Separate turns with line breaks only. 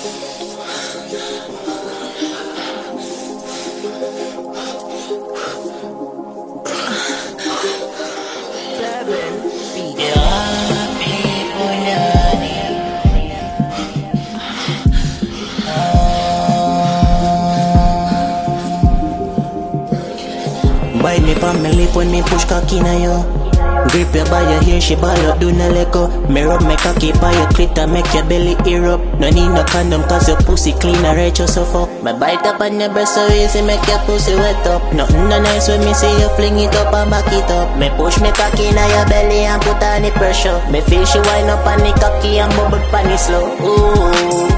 Bite me pan me lip when me push cocky na yo. Grip your by your hair, she ball up, do not let go. Me rub me cocky by your clit and make your belly ear up. No need no condom cause your pussy clean and right so fuck. Me bite up on your breast so easy, make your pussy wet up. Nothing no nice when me see you fling it up and back it up. Me push me cocky na your belly and put on the pressure. Me feel she wind up on the cocky and bubble pan it slow. Ooh.